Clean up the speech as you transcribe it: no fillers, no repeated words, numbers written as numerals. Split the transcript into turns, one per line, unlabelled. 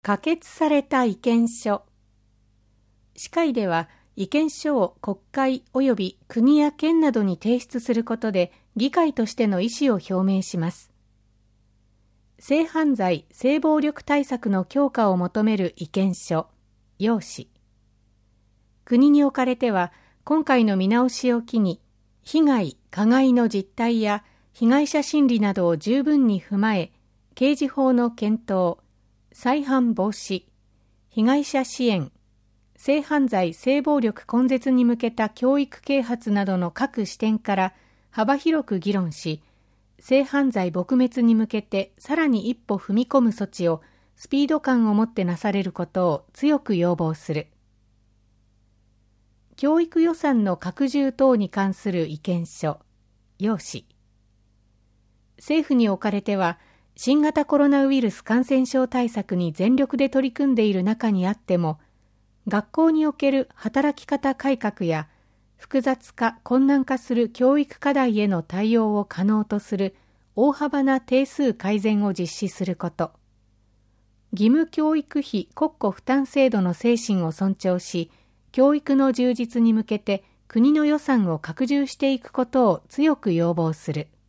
可決された意見書。司会では意見書を国会及び国や県などに提出することで議会としての意思を表明します。性犯罪・性暴力対策の強化を求める意見書、要旨。国におかれては今回の見直しを機に被害・加害の実態や被害者心理などを十分に踏まえ、刑事法の検討、再犯防止、被害者支援、性犯罪・性暴力根絶に向けた教育啓発などの各視点から幅広く議論し、性犯罪撲滅に向けてさらに一歩踏み込む措置をスピード感を持ってなされることを強く要望する。教育予算の拡充等に関する意見書、要旨。政府におかれては、新型コロナウイルス感染症対策に全力で取り組んでいる中にあっても、学校における働き方改革や複雑化・困難化する教育課題への対応を可能とする大幅な定数改善を実施すること、義務教育費国庫負担制度の精神を尊重し、教育の充実に向けて国の予算を拡充していくことを強く要望する。